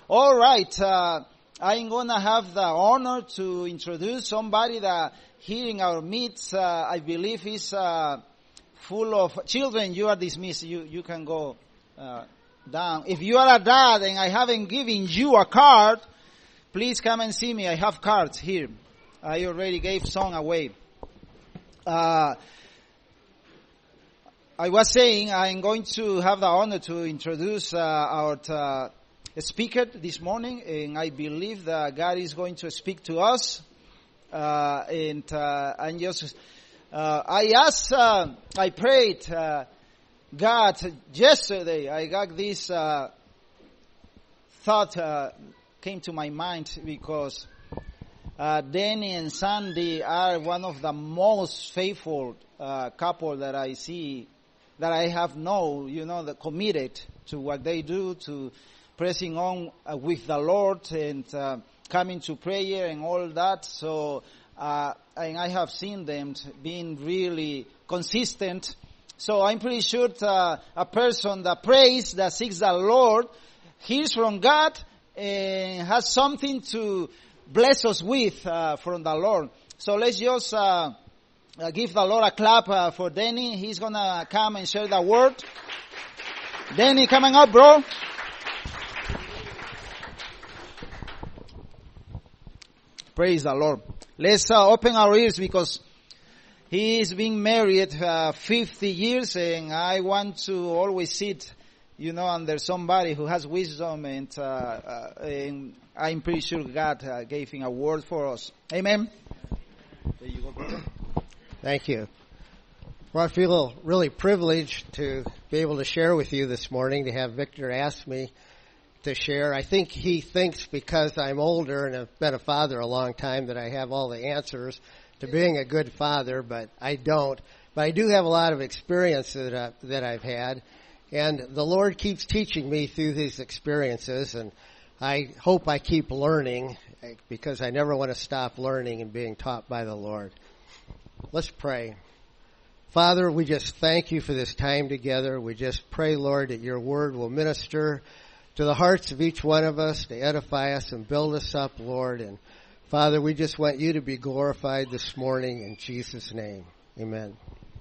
All right. I'm going to have the honor to introduce somebody that here in our midst, I believe is full of children. You are dismissed. You can go down. If you are a dad and I haven't given you a card, please come and see me. I have cards here. I already gave some away. I was saying I'm going to have the honor to introduce our speaker this morning, and I believe that God is going to speak to us. I prayed, God, yesterday. I got this thought came to my mind because Danny and Sandy are one of the most faithful couple that I see, that I have known, that committed to what they do, to pressing on with the Lord and coming to prayer and all that. So, and I have seen them being really consistent. So I'm pretty sure a person that prays, that seeks the Lord, hears from God and has something to bless us with from the Lord. So let's just give the Lord a clap for Danny. He's going to come and share the word. Danny, coming up, bro. Praise the Lord. Let's open our ears because he's been married 50 years and I want to always sit, under somebody who has wisdom and I'm pretty sure God gave him a word for us. Amen. There you go, brother. Thank you. Well, I feel really privileged to be able to share with you this morning, to have Victor ask me to share. I think he thinks because I'm older and have been a father a long time that I have all the answers to being a good father, but I don't. But I do have a lot of experience that I've had, and the Lord keeps teaching me through these experiences, and I hope I keep learning because I never want to stop learning and being taught by the Lord. Let's pray. Father, we just thank you for this time together. We just pray, Lord, that your word will minister to the hearts of each one of us, to edify us and build us up, Lord. And Father, we just want you to be glorified this morning in Jesus' name. Amen.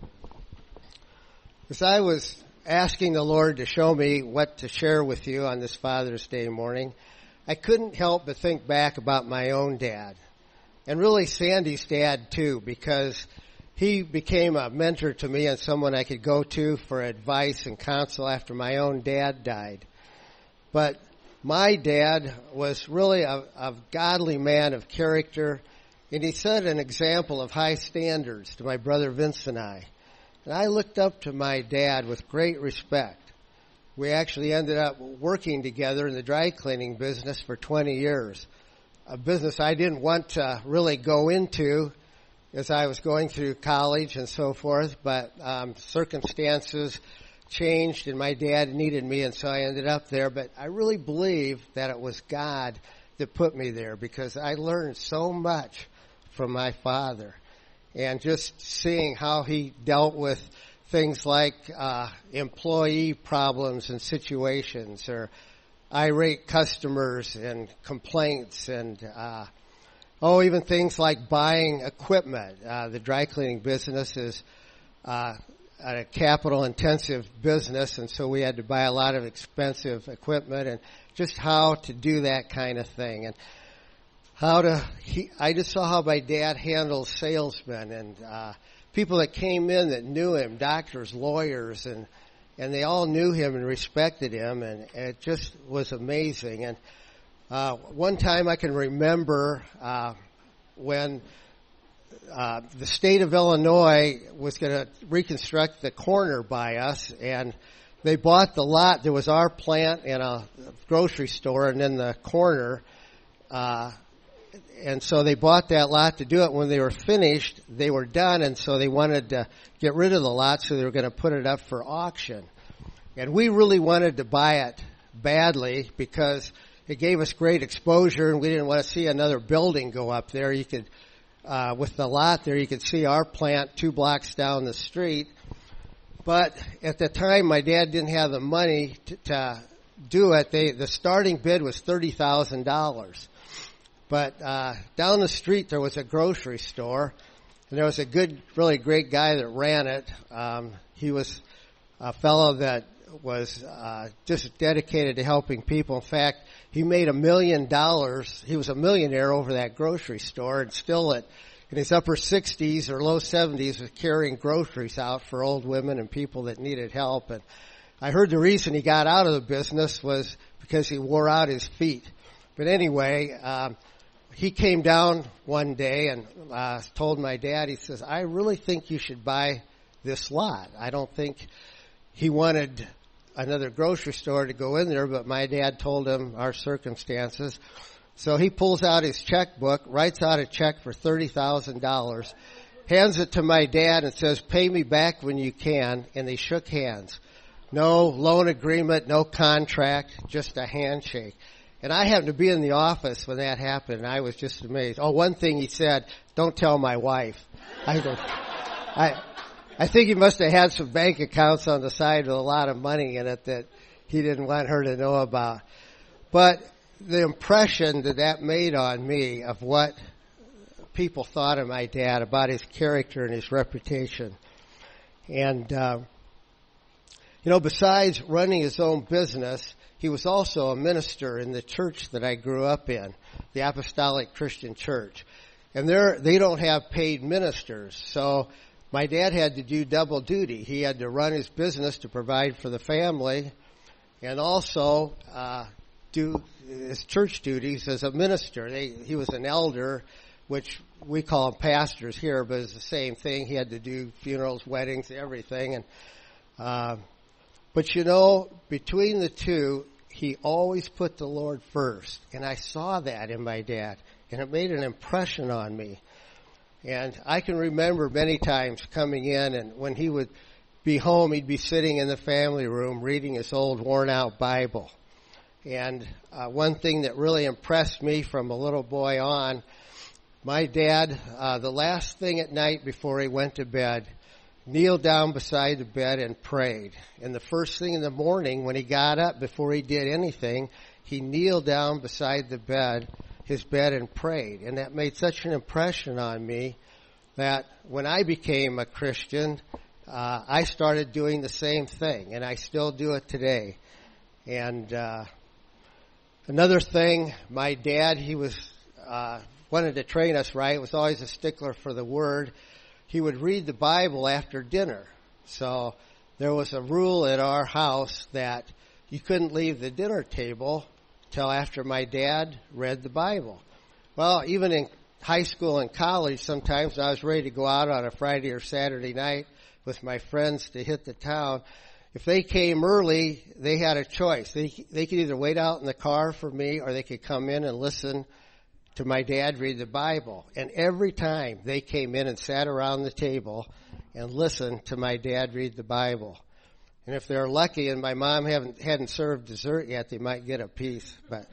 As I was asking the Lord to show me what to share with you on this Father's Day morning, I couldn't help but think back about my own dad. And really Sandy's dad too, because he became a mentor to me and someone I could go to for advice and counsel after my own dad died. But my dad was really a godly man of character, and he set an example of high standards to my brother Vince and I. And I looked up to my dad with great respect. We actually ended up working together in the dry cleaning business for 20 years. A business I didn't want to really go into as I was going through college and so forth, but circumstances changed and my dad needed me, and so I ended up there. But I really believe that it was God that put me there because I learned so much from my father. And just seeing how he dealt with things like employee problems and situations, or irate customers and complaints, and even things like buying equipment. The dry cleaning business is a capital-intensive business, and so we had to buy a lot of expensive equipment, and just how to do that kind of thing. And I just saw how my dad handles salesmen and people that came in that knew him, doctors, lawyers, and they all knew him and respected him, and it just was amazing. And one time I can remember when the state of Illinois was going to reconstruct the corner by us, and they bought the lot. There was our plant and a grocery store, and then the corner. And so they bought that lot to do it. When they were finished, they were done, and so they wanted to get rid of the lot, so they were going to put it up for auction. And we really wanted to buy it badly because it gave us great exposure, and we didn't want to see another building go up there. You could, with the lot there, you could see our plant 2 blocks down the street. But at the time, my dad didn't have the money to do it, the starting bid was $30,000. But down the street there was a grocery store, and there was a really great guy that ran it. He was a fellow that was just dedicated to helping people. In fact, he made $1 million. He was a millionaire over that grocery store, and still in his upper 60s or low 70s was carrying groceries out for old women and people that needed help. And I heard the reason he got out of the business was because he wore out his feet. But anyway, he came down one day and told my dad, he says, I really think you should buy this lot. I don't think he wanted another grocery store to go in there, but my dad told him our circumstances. So he pulls out his checkbook, writes out a check for $30,000, hands it to my dad and says, pay me back when you can, and they shook hands. No loan agreement, no contract, just a handshake. And I happened to be in the office when that happened, and I was just amazed. Oh, one thing he said, don't tell my wife. I think he must have had some bank accounts on the side with a lot of money in it that he didn't want her to know about. But the impression that made on me of what people thought of my dad, about his character and his reputation. And, besides running his own business, he was also a minister in the church that I grew up in, the Apostolic Christian Church. And they don't have paid ministers, so my dad had to do double duty. He had to run his business to provide for the family and also do his church duties as a minister. He was an elder, which we call them pastors here, but it's the same thing. He had to do funerals, weddings, everything. And but between the two, he always put the Lord first. And I saw that in my dad, and it made an impression on me. And I can remember many times coming in, and when he would be home, he'd be sitting in the family room reading his old worn-out Bible. And one thing that really impressed me from a little boy on, my dad, the last thing at night before he went to bed, kneeled down beside the bed and prayed. And the first thing in the morning when he got up, before he did anything, he kneeled down beside his bed and prayed. And that made such an impression on me that when I became a Christian, I started doing the same thing, and I still do it today. And another thing, my dad, he was wanted to train us right, was always a stickler for the Word. He would read the Bible after dinner. So there was a rule at our house that you couldn't leave the dinner table till after my dad read the Bible. Well, even in high school and college, sometimes I was ready to go out on a Friday or Saturday night with my friends to hit the town. If they came early, they had a choice. They could either wait out in the car for me, or they could come in and listen to my dad read the Bible. And every time they came in and sat around the table and listened to my dad read the Bible. And if they're lucky and my mom hadn't served dessert yet, they might get a piece. But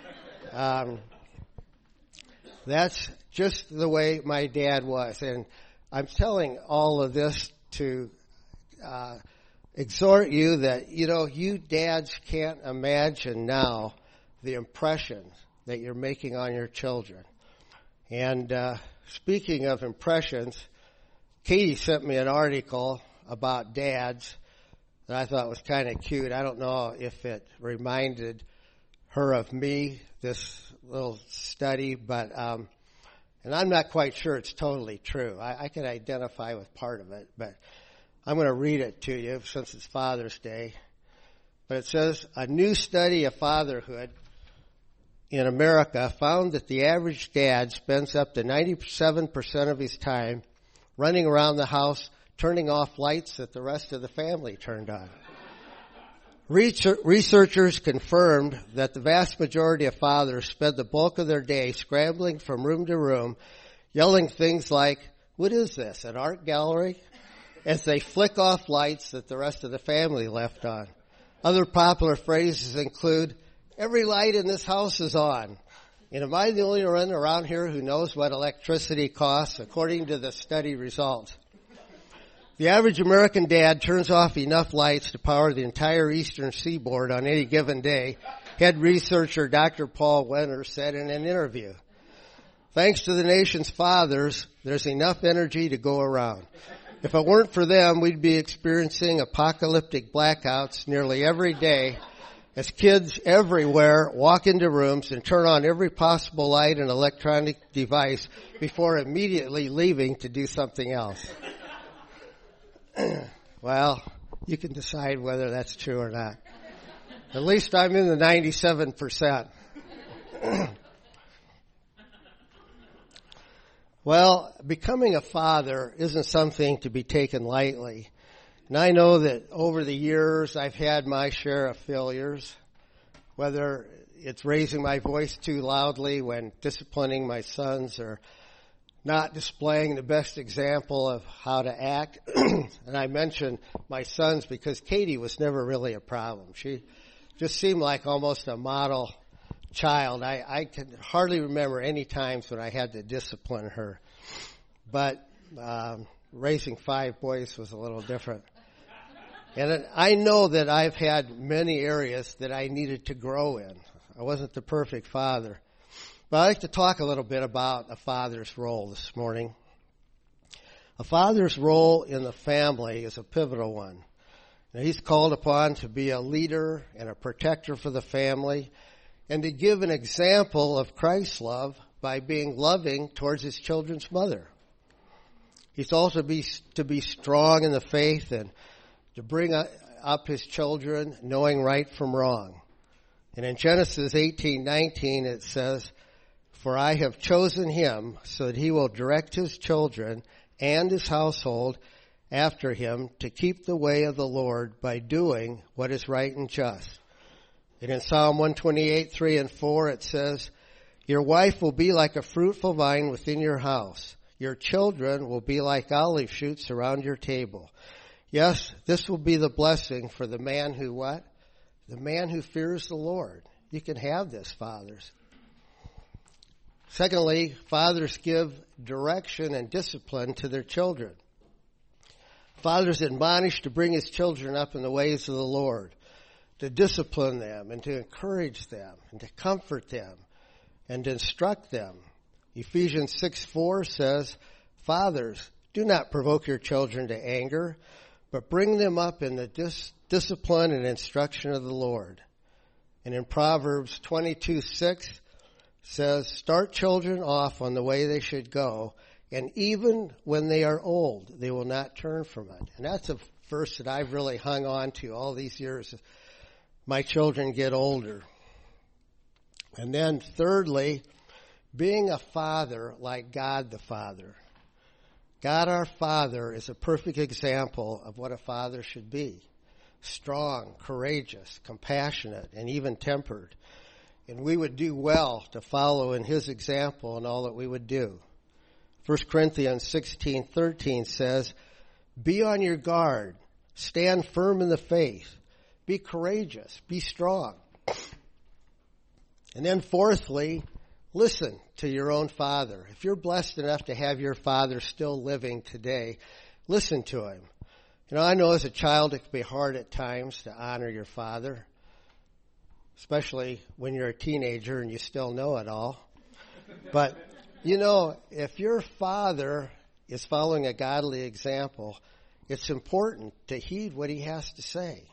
that's just the way my dad was. And I'm telling all of this to exhort you that, you dads can't imagine now the impression that you're making on your children. And speaking of impressions, Katie sent me an article about dads that I thought was kind of cute. I don't know if it reminded her of me, this little study, but and I'm not quite sure it's totally true. I can identify with part of it, but I'm going to read it to you since it's Father's Day. But it says, a new study of fatherhood in America found that the average dad spends up to 97% of his time running around the house, turning off lights that the rest of the family turned on. Researchers confirmed that the vast majority of fathers spend the bulk of their day scrambling from room to room, yelling things like, "What is this, an art gallery?" as they flick off lights that the rest of the family left on. Other popular phrases include, "Every light in this house is on." And am I the only one around here who knows what electricity costs according to the study results? The average American dad turns off enough lights to power the entire eastern seaboard on any given day, head researcher Dr. Paul Wenner said in an interview. Thanks to the nation's fathers, there's enough energy to go around. If it weren't for them, we'd be experiencing apocalyptic blackouts nearly every day as kids everywhere walk into rooms and turn on every possible light and electronic device before immediately leaving to do something else. Well, you can decide whether that's true or not. At least I'm in the 97%. Well, becoming a father isn't something to be taken lightly. And I know that over the years I've had my share of failures, whether it's raising my voice too loudly when disciplining my sons or not displaying the best example of how to act. And I mention my sons because Katie was never really a problem. She just seemed like almost a model child. I can hardly remember any times when I had to discipline her. But raising 5 boys was a little different. And I know that I've had many areas that I needed to grow in. I wasn't the perfect father. But I'd like to talk a little bit about a father's role this morning. A father's role in the family is a pivotal one. Now, he's called upon to be a leader and a protector for the family and to give an example of Christ's love by being loving towards his children's mother. He's also to be strong in the faith and to bring up his children knowing right from wrong. And in Genesis 18:19 it says, "For I have chosen him so that he will direct his children and his household after him to keep the way of the Lord by doing what is right and just." And in Psalm 128:3 and 4 it says, "Your wife will be like a fruitful vine within your house. Your children will be like olive shoots around your table." Yes, this will be the blessing for the man who what? The man who fears the Lord. You can have this, fathers. Secondly, fathers give direction and discipline to their children. Fathers admonish to bring his children up in the ways of the Lord, to discipline them and to encourage them and to comfort them and to instruct them. Ephesians 6:4 says, "Fathers, do not provoke your children to anger, but bring them up in the discipline and instruction of the Lord." And in Proverbs 22:6 says, "Start children off on the way they should go, and even when they are old, they will not turn from it." And that's a verse that I've really hung on to all these years. My children get older. And then thirdly, being a father like God the Father. God our Father is a perfect example of what a father should be. Strong, courageous, compassionate, and even tempered. And we would do well to follow in his example in all that we would do. 1 Corinthians 16:13 says, "Be on your guard, stand firm in the faith, be courageous, be strong." And then fourthly, listen to your own father. If you're blessed enough to have your father still living today, listen to him. You know, I know as a child it can be hard at times to honor your father, especially when you're a teenager and you still know it all. But, you know, if your father is following a godly example, it's important to heed what he has to say.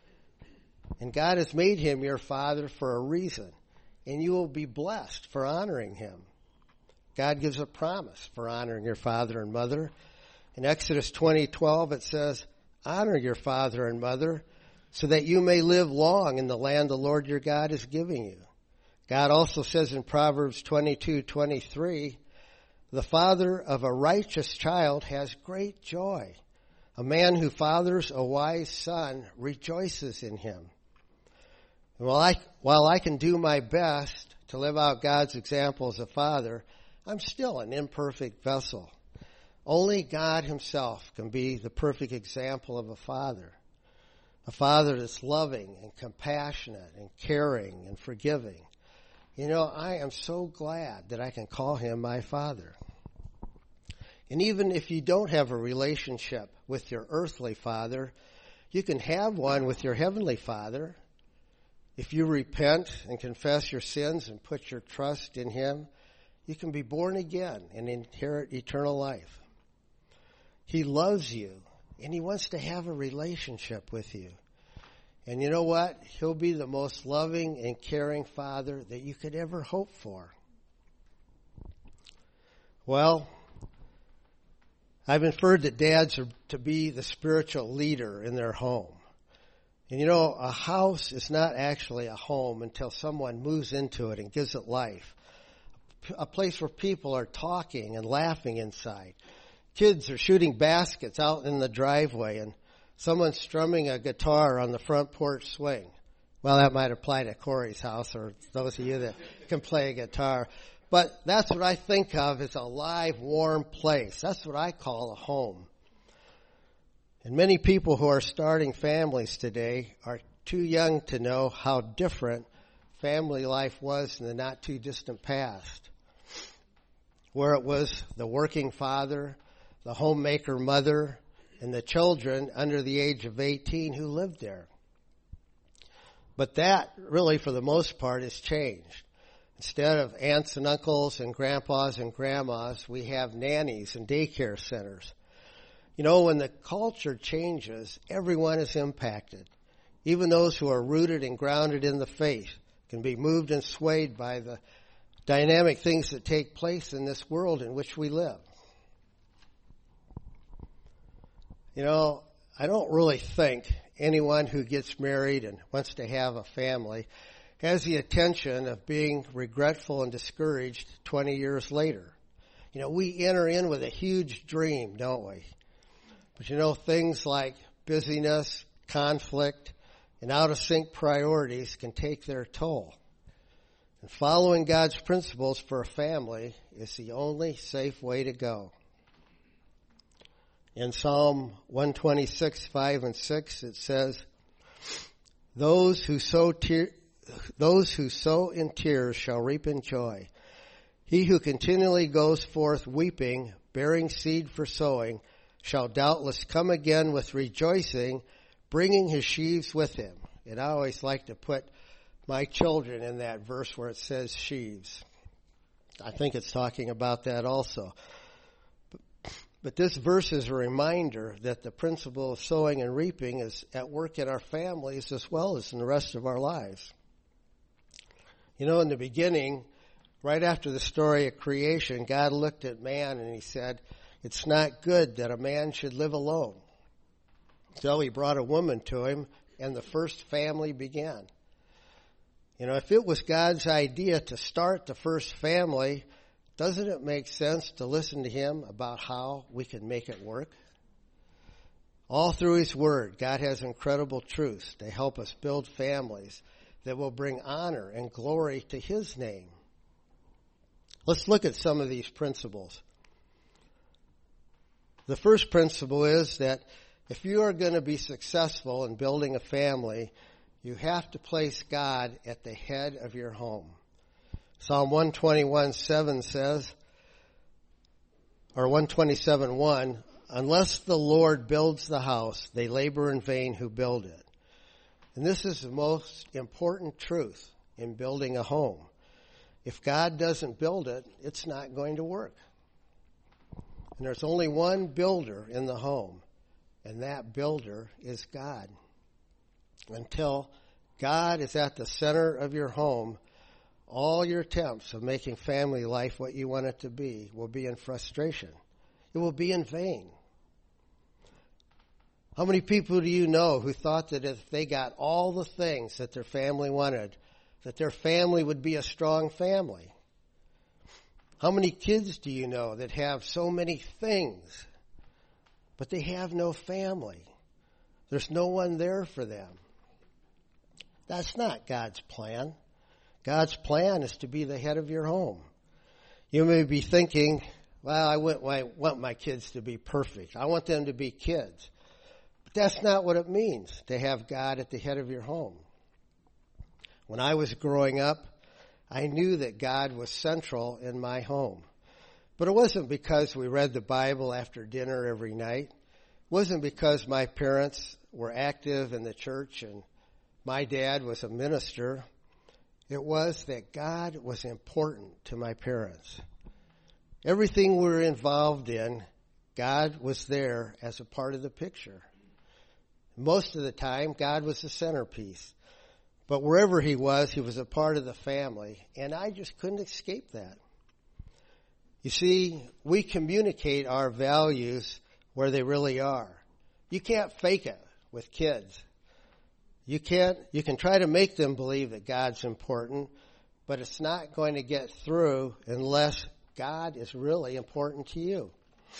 And God has made him your father for a reason. And you will be blessed for honoring him. God gives a promise for honoring your father and mother. In Exodus 20:12 it says, "Honor your father and mother so that you may live long in the land the Lord your God is giving you." God also says in Proverbs 22:23, "The father of a righteous child has great joy. A man who fathers a wise son rejoices in him." While I can do my best to live out God's example as a father, I'm still an imperfect vessel. Only God himself can be the perfect example of a father that's loving and compassionate and caring and forgiving. You know, I am so glad that I can call him my father. And even if you don't have a relationship with your earthly father, you can have one with your heavenly Father. If you repent and confess your sins and put your trust in him, you can be born again and inherit eternal life. He loves you, and he wants to have a relationship with you. And you know what? He'll be the most loving and caring father that you could ever hope for. Well, I've inferred that dads are to be the spiritual leader in their home. And you know, a house is not actually a home until someone moves into it and gives it life. A place where people are talking and laughing inside. Kids are shooting baskets out in the driveway, and someone's strumming a guitar on the front porch swing. Well, that might apply to Corey's house or those of you that can play a guitar. But that's what I think of as a live, warm place. That's what I call a home. And many people who are starting families today are too young to know how different family life was in the not too distant past, where it was the working father, the homemaker mother, and the children under the age of 18 who lived there. But that really, for the most part, has changed. Instead of aunts and uncles and grandpas and grandmas, we have nannies and daycare centers. You know, when the culture changes, everyone is impacted. Even those who are rooted and grounded in the faith can be moved and swayed by the dynamic things that take place in this world in which we live. You know, I don't really think anyone who gets married and wants to have a family has the intention of being regretful and discouraged 20 years later. You know, we enter in with a huge dream, don't we? But you know, things like busyness, conflict, and out-of-sync priorities can take their toll. And following God's principles for a family is the only safe way to go. In Psalm 126, 5 and 6, it says, Those who sow in tears shall reap in joy. He who continually goes forth weeping, bearing seed for sowing, shall doubtless come again with rejoicing, bringing his sheaves with him. And I always like to put my children in that verse where it says sheaves. I think it's talking about that also. But this verse is a reminder that the principle of sowing and reaping is at work in our families as well as in the rest of our lives. You know, in the beginning, right after the story of creation, God looked at man and he said, it's not good that a man should live alone. So he brought a woman to him, and the first family began. You know, if it was God's idea to start the first family, doesn't it make sense to listen to him about how we can make it work? All through his word, God has incredible truths to help us build families that will bring honor and glory to his name. Let's look at some of these principles. The first principle is that if you are going to be successful in building a family, you have to place God at the head of your home. Psalm 121:7 says, or 127:1, unless the Lord builds the house, they labor in vain who build it. And this is the most important truth in building a home. If God doesn't build it, it's not going to work. And there's only one builder in the home, and that builder is God. Until God is at the center of your home, all your attempts of making family life what you want it to be will be in frustration. It will be in vain. How many people do you know who thought that if they got all the things that their family wanted, that their family would be a strong family? How many kids do you know that have so many things, but they have no family? There's no one there for them. That's not God's plan. God's plan is to be the head of your home. You may be thinking, well, I want my kids to be perfect. I want them to be kids. But that's not what it means to have God at the head of your home. When I was growing up, I knew that God was central in my home. But it wasn't because we read the Bible after dinner every night. It wasn't because my parents were active in the church and my dad was a minister. It was that God was important to my parents. Everything we were involved in, God was there as a part of the picture. Most of the time, God was the centerpiece. But wherever he was a part of the family, and I just couldn't escape that. You see, we communicate our values where they really are. You can't fake it with kids. You can try to make them believe that God's important, but it's not going to get through unless God is really important to you.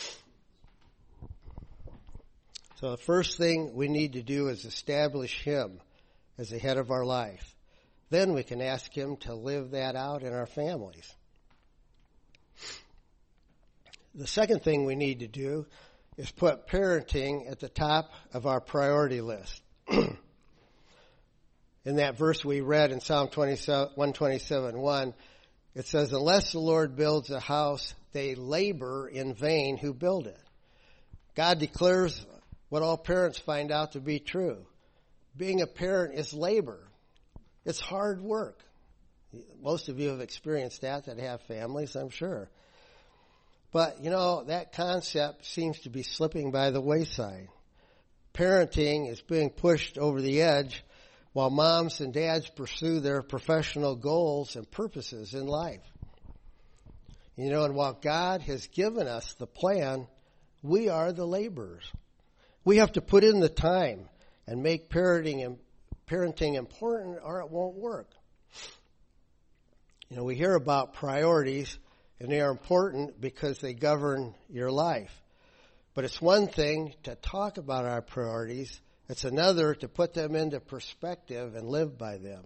So the first thing we need to do is establish him as the head of our life. Then we can ask him to live that out in our families. The second thing we need to do is put parenting at the top of our priority list. In that verse we read in Psalm 127:1, it says, unless the Lord builds a house, they labor in vain who build it. God declares what all parents find out to be true. Being a parent is labor. It's hard work. Most of you have experienced that have families, I'm sure. But, that concept seems to be slipping by the wayside. Parenting is being pushed over the edge while moms and dads pursue their professional goals and purposes in life. And while God has given us the plan, we are the laborers. We have to put in the time and make parenting important, or it won't work. We hear about priorities, and they are important because they govern your life. But it's one thing to talk about our priorities. It's another to put them into perspective and live by them.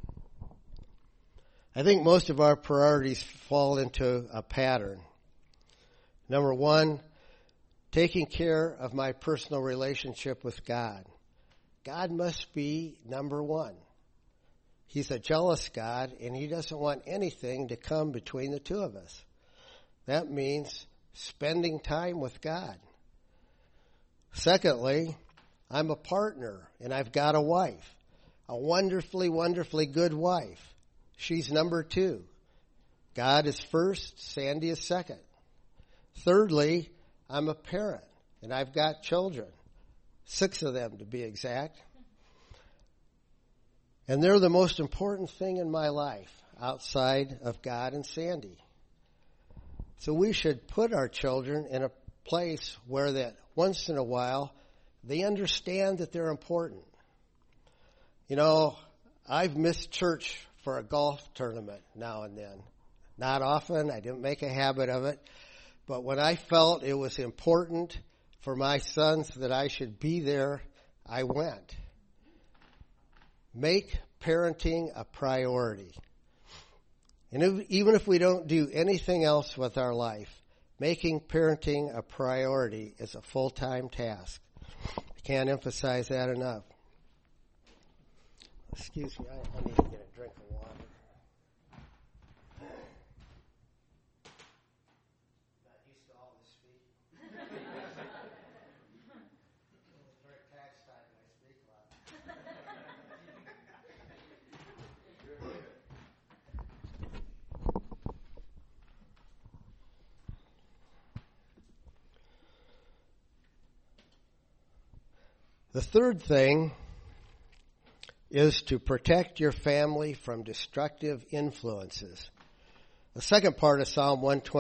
I think most of our priorities fall into a pattern. Number one, taking care of my personal relationship with God. God must be number one. He's a jealous God, and he doesn't want anything to come between the two of us. That means spending time with God. Secondly, I'm a partner, and I've got a wife, a wonderfully, wonderfully good wife. She's number two. God is first, Sandy is second. Thirdly, I'm a parent, and I've got children, 6 of them to be exact. And they're the most important thing in my life outside of God and Sandy. So we should put our children in a place where that once in a while they understand that they're important. I've missed church for a golf tournament now and then. Not often. I didn't make a habit of it. But when I felt it was important for my sons that I should be there, I went. Make parenting a priority. And even if we don't do anything else with our life, making parenting a priority is a full-time task. I can't emphasize that enough. Excuse me, I need to get a drink of water. Not used to all this speaking. During tax time, I speak a lot. The third thing is to protect your family from destructive influences. The second part of Psalm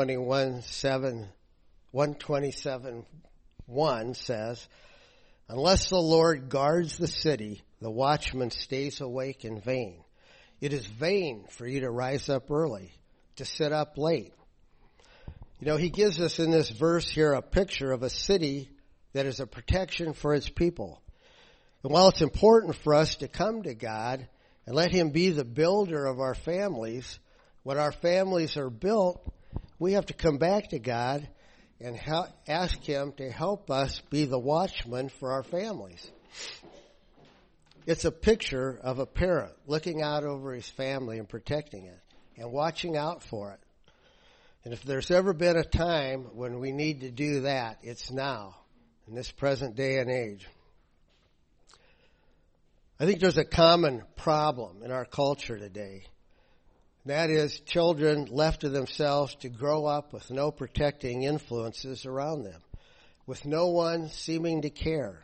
127:1 says, unless the Lord guards the city, the watchman stays awake in vain. It is vain for you to rise up early, to sit up late. He gives us in this verse here a picture of a city that is a protection for its people. And while it's important for us to come to God and let him be the builder of our families, when our families are built, we have to come back to God and ask him to help us be the watchman for our families. It's a picture of a parent looking out over his family and protecting it and watching out for it. And if there's ever been a time when we need to do that, it's now, in this present day and age. I think there's a common problem in our culture today. That is, children left to themselves to grow up with no protecting influences around them, with no one seeming to care.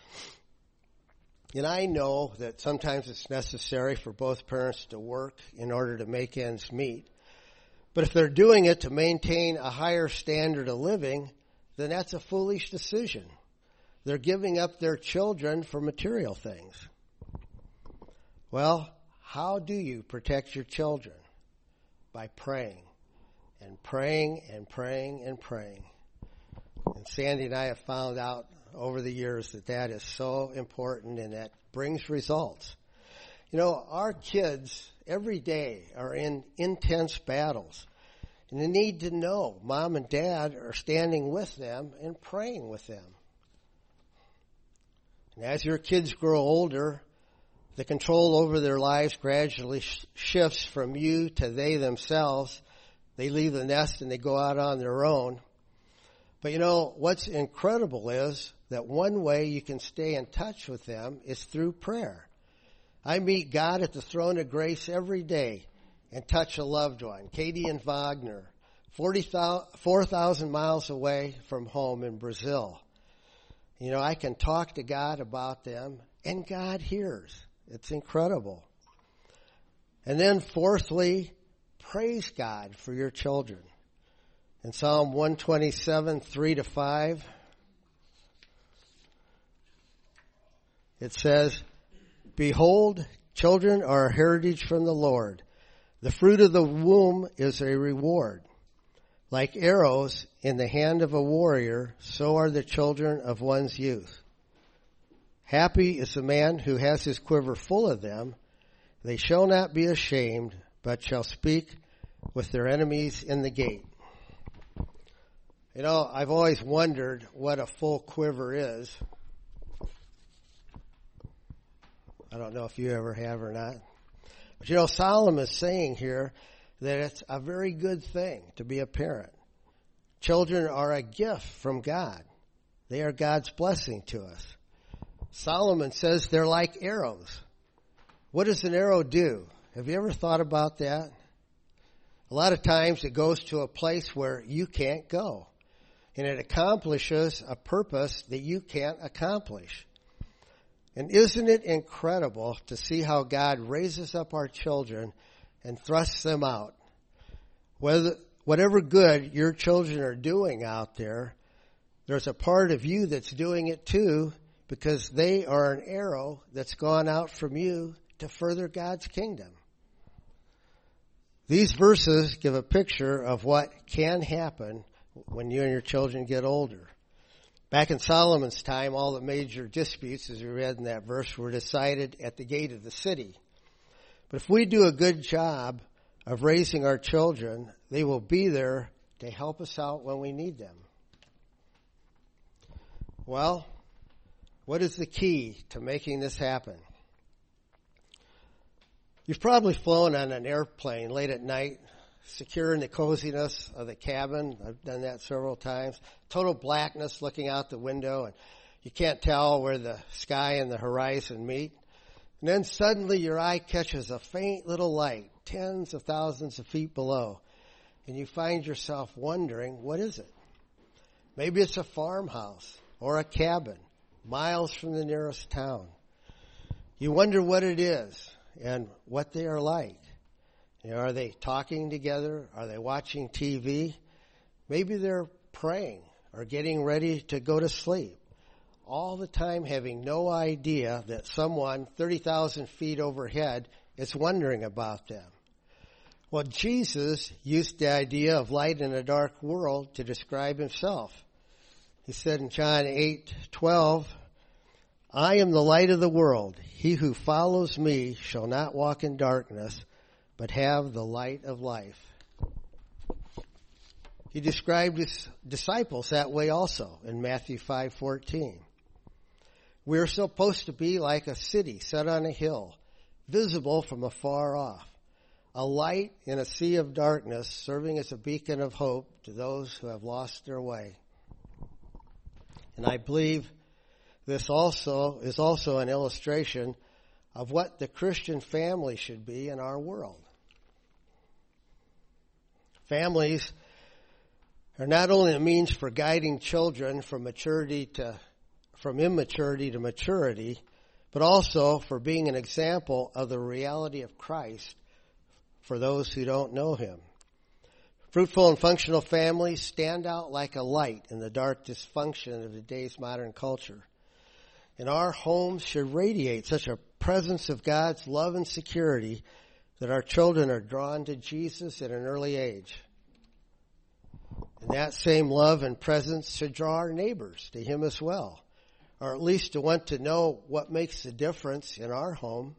And I know that sometimes it's necessary for both parents to work in order to make ends meet. But if they're doing it to maintain a higher standard of living, then that's a foolish decision. They're giving up their children for material things. Well, how do you protect your children? By praying and praying and praying and praying. And Sandy and I have found out over the years that that is so important and that brings results. You know, our kids every day are in intense battles. And they need to know mom and dad are standing with them and praying with them. And as your kids grow older, the control over their lives gradually shifts from you to they themselves. They leave the nest and they go out on their own. But you know, what's incredible is that one way you can stay in touch with them is through prayer. I meet God at the throne of grace every day and touch a loved one. Katie and Wagner, 4,000 miles away from home in Brazil. You know, I can talk to God about them and God hears. It's incredible. And then fourthly, praise God for your children. In Psalm 127, 3-5, it says, "Behold, children are a heritage from the Lord. The fruit of the womb is a reward. Like arrows in the hand of a warrior, so are the children of one's youth. Happy is the man who has his quiver full of them. They shall not be ashamed, but shall speak with their enemies in the gate." You know, I've always wondered what a full quiver is. I don't know if you ever have or not. But you know, Solomon is saying here that it's a very good thing to be a parent. Children are a gift from God. They are God's blessing to us. Solomon says they're like arrows. What does an arrow do? Have you ever thought about that? A lot of times it goes to a place where you can't go. And it accomplishes a purpose that you can't accomplish. And isn't it incredible to see how God raises up our children and thrusts them out? Whatever good your children are doing out there, there's a part of you that's doing it too, because they are an arrow that's gone out from you to further God's kingdom. These verses give a picture of what can happen when you and your children get older. Back in Solomon's time, all the major disputes, as we read in that verse, were decided at the gate of the city. But if we do a good job of raising our children, they will be there to help us out when we need them. Well, what is the key to making this happen? You've probably flown on an airplane late at night, secure in the coziness of the cabin. I've done that several times. Total blackness looking out the window, and you can't tell where the sky and the horizon meet. And then suddenly your eye catches a faint little light, tens of thousands of feet below, and you find yourself wondering, what is it? Maybe it's a farmhouse or a cabin, miles from the nearest town. You wonder what it is and what they are like. You know, are they talking together? Are they watching TV? Maybe they're praying or getting ready to go to sleep. All the time having no idea that someone 30,000 feet overhead is wondering about them. Well, Jesus used the idea of light in a dark world to describe himself. He said in John 8:12, "I am the light of the world. He who follows me shall not walk in darkness, but have the light of life." He described his disciples that way also in Matthew 5:14. We are supposed to be like a city set on a hill, visible from afar off, a light in a sea of darkness, serving as a beacon of hope to those who have lost their way. And I believe this also is also an illustration of what the Christian family should be in our world. Families are not only a means for guiding children from immaturity to maturity, but also for being an example of the reality of Christ for those who don't know him. Fruitful and functional families stand out like a light in the dark dysfunction of today's modern culture. And our homes should radiate such a presence of God's love and security that our children are drawn to Jesus at an early age. And that same love and presence should draw our neighbors to him as well, or at least to want to know what makes the difference in our home.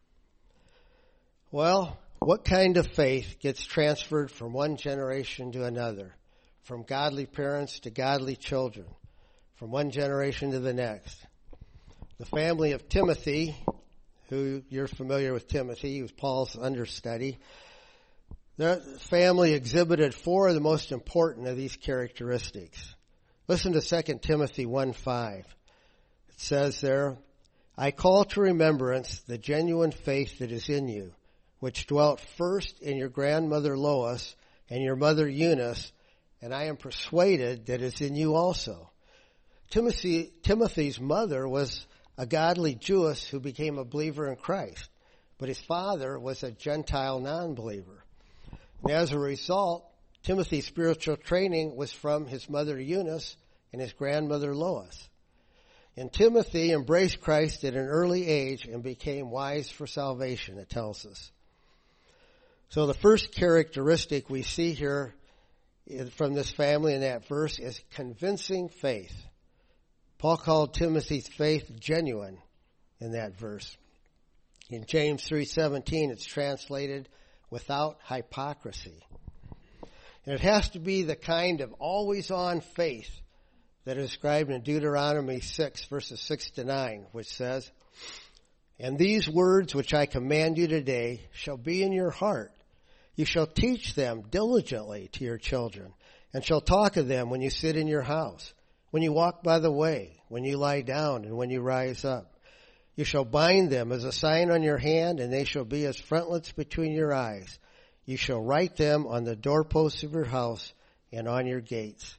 Well, what kind of faith gets transferred from one generation to another, from godly parents to godly children, from one generation to the next? The family of Timothy, who you're familiar with Timothy, who's Paul's understudy, their family exhibited four of the most important of these characteristics. Listen to 2 Timothy 1:5. It says there, I call to remembrance the genuine faith that is in you, which dwelt first in your grandmother Lois and your mother Eunice, and I am persuaded that it's in you also. Timothy's mother was a godly Jewess who became a believer in Christ, but his father was a Gentile non-believer. And as a result, Timothy's spiritual training was from his mother Eunice and his grandmother Lois. And Timothy embraced Christ at an early age and became wise for salvation, it tells us. So the first characteristic we see here from this family in that verse is convincing faith. Paul called Timothy's faith genuine in that verse. In James 3:17, it's translated without hypocrisy. And it has to be the kind of always-on faith that is described in Deuteronomy 6, verses 6 to 9, which says, And these words which I command you today shall be in your heart. You shall teach them diligently to your children, and shall talk of them when you sit in your house, when you walk by the way, when you lie down, and when you rise up. You shall bind them as a sign on your hand, and they shall be as frontlets between your eyes. You shall write them on the doorposts of your house and on your gates.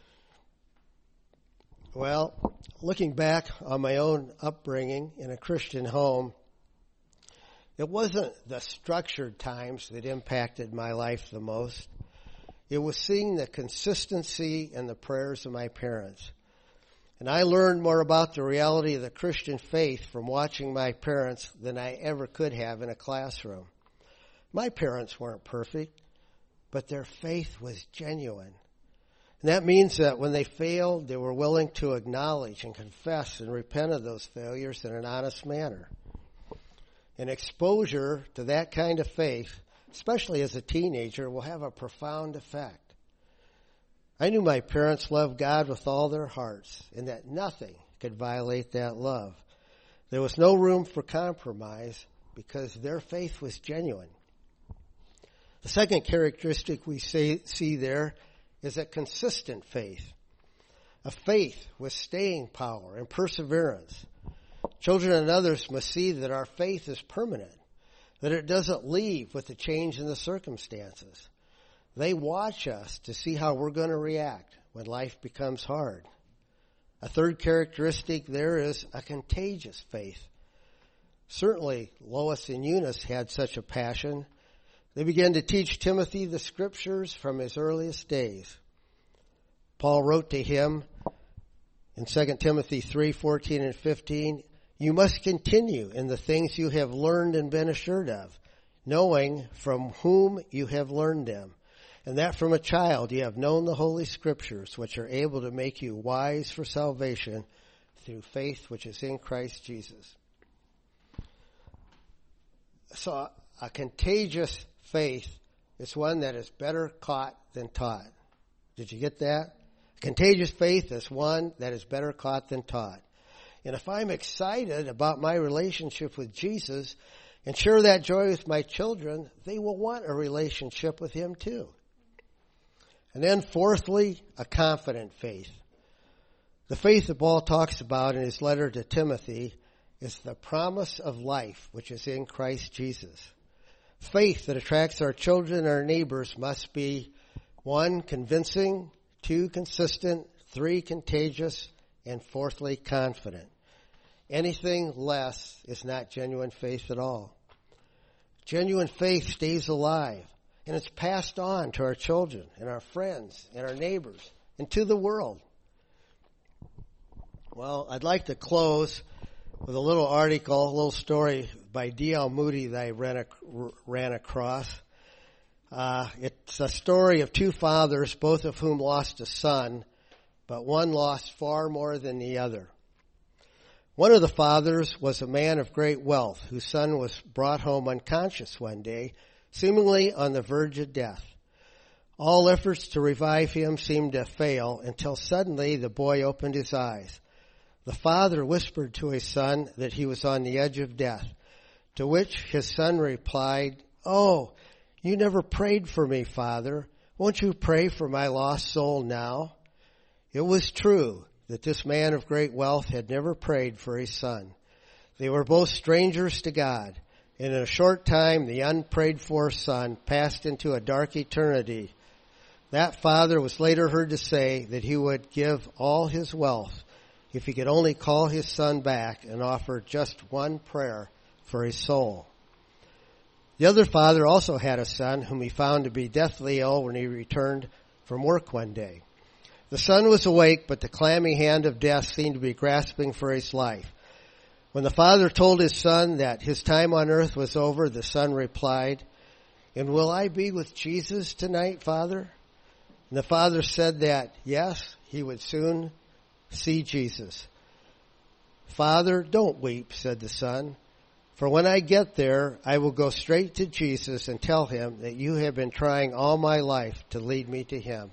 Well, looking back on my own upbringing in a Christian home, it wasn't the structured times that impacted my life the most. It was seeing the consistency in the prayers of my parents. And I learned more about the reality of the Christian faith from watching my parents than I ever could have in a classroom. My parents weren't perfect, but their faith was genuine. And that means that when they failed, they were willing to acknowledge and confess and repent of those failures in an honest manner. And exposure to that kind of faith, especially as a teenager, will have a profound effect. I knew my parents loved God with all their hearts, and that nothing could violate that love. There was no room for compromise because their faith was genuine. The second characteristic we see there is a consistent faith, a faith with staying power and perseverance. Children and others must see that our faith is permanent, that it doesn't leave with the change in the circumstances. They watch us to see how we're going to react when life becomes hard. A third characteristic there is a contagious faith. Certainly, Lois and Eunice had such a passion. They began to teach Timothy the scriptures from his earliest days. Paul wrote to him in 2 Timothy 3:14 and 15, You must continue in the things you have learned and been assured of, knowing from whom you have learned them, and that from a child you have known the Holy Scriptures, which are able to make you wise for salvation through faith which is in Christ Jesus. So a contagious faith is one that is better caught than taught. Did you get that? A contagious faith is one that is better caught than taught. And if I'm excited about my relationship with Jesus, and share that joy with my children, they will want a relationship with him too. And then fourthly, a confident faith. The faith that Paul talks about in his letter to Timothy is the promise of life, which is in Christ Jesus. Faith that attracts our children and our neighbors must be 1, convincing, 2, consistent, 3, contagious, and 4thly, confident. Anything less is not genuine faith at all. Genuine faith stays alive, and it's passed on to our children and our friends and our neighbors and to the world. Well, I'd like to close with a little article, a little story by D.L. Moody that I ran across. It's a story of 2 fathers, both of whom lost a son, but one lost far more than the other. One of the fathers was a man of great wealth, whose son was brought home unconscious one day, seemingly on the verge of death. All efforts to revive him seemed to fail until suddenly the boy opened his eyes. The father whispered to his son that he was on the edge of death, to which his son replied, "Oh, you never prayed for me, Father. Won't you pray for my lost soul now?" It was true that this man of great wealth had never prayed for his son. They were both strangers to God, and in a short time the unprayed-for son passed into a dark eternity. That father was later heard to say that he would give all his wealth if he could only call his son back and offer just one prayer for his soul. The other father also had a son whom he found to be deathly ill when he returned from work one day. The son was awake, but the clammy hand of death seemed to be grasping for his life. When the father told his son that his time on earth was over, the son replied, "And will I be with Jesus tonight, Father?" And the father said that, yes, he would soon see Jesus. "Father, don't weep," said the son, "for when I get there, I will go straight to Jesus and tell him that you have been trying all my life to lead me to him."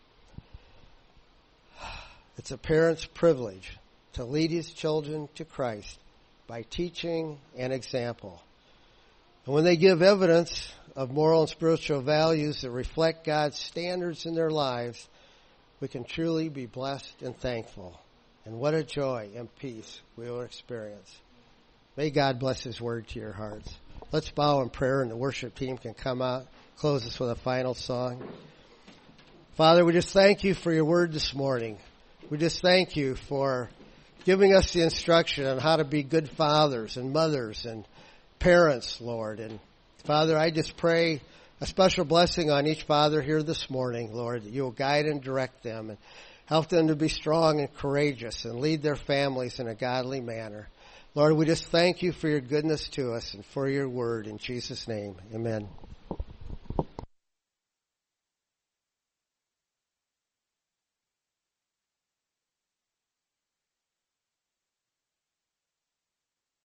It's a parent's privilege to lead his children to Christ by teaching and example. And when they give evidence of moral and spiritual values that reflect God's standards in their lives, we can truly be blessed and thankful. And what a joy and peace we will experience. May God bless his word to your hearts. Let's bow in prayer, and the worship team can come out, close us with a final song. Father, we just thank you for your word this morning. We just thank you for giving us the instruction on how to be good fathers and mothers and parents, Lord. And Father, I just pray a special blessing on each father here this morning, Lord, that you will guide and direct them and help them to be strong and courageous and lead their families in a godly manner. Lord, we just thank you for your goodness to us and for your word. In Jesus' name, amen.